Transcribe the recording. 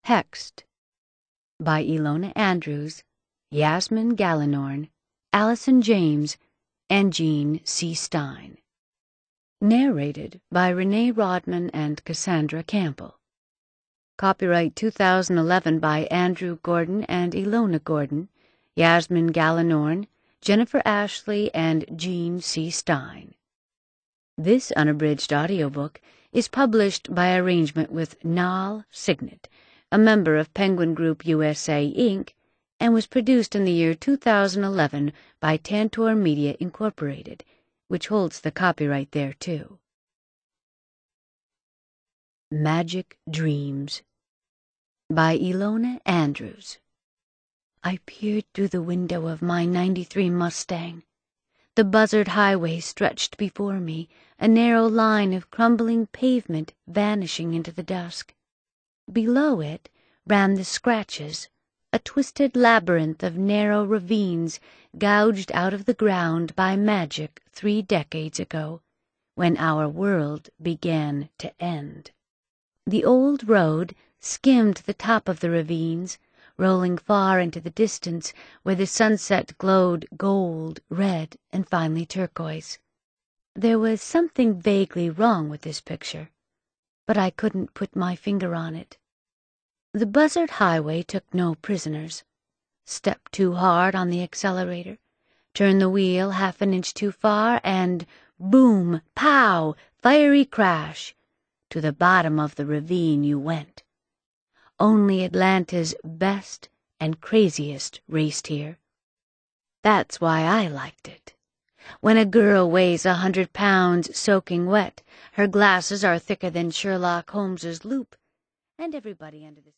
Hexed by Ilona Andrews, Yasmin Galenorn, Allison James, and Jean C. Stein. Narrated by Renee Rodman and Cassandra Campbell. Copyright 2011 by Andrew Gordon and Ilona Gordon, Yasmin Galenorn, Jennifer Ashley, and Jean C. Stein. This unabridged audiobook is published by arrangement with Nal Signet, a member of Penguin Group USA, Inc., and was produced in the year 2011 by Tantor Media, Incorporated, which holds the copyright thereto. Magic Dreams by Ilona Andrews. I peered through the window of my '93 Mustang. The buzzard highway stretched before me, a narrow line of crumbling pavement vanishing into the dusk. Below it ran the Scratches, a twisted labyrinth of narrow ravines gouged out of the ground by magic 3 decades ago, when our world began to end. The old road skimmed the top of the ravines, rolling far into the distance where the sunset glowed gold, red, and finally turquoise. There was something vaguely wrong with this picture, but I couldn't put my finger on it. The buzzard highway took no prisoners. Step too hard on the accelerator, turn the wheel half an inch too far, and boom, pow, fiery crash. To the bottom of the ravine you went. Only Atlanta's best and craziest raced here. That's why I liked it. When a girl weighs 100 pounds soaking wet, her glasses are thicker than Sherlock Holmes's loupe, and everybody under the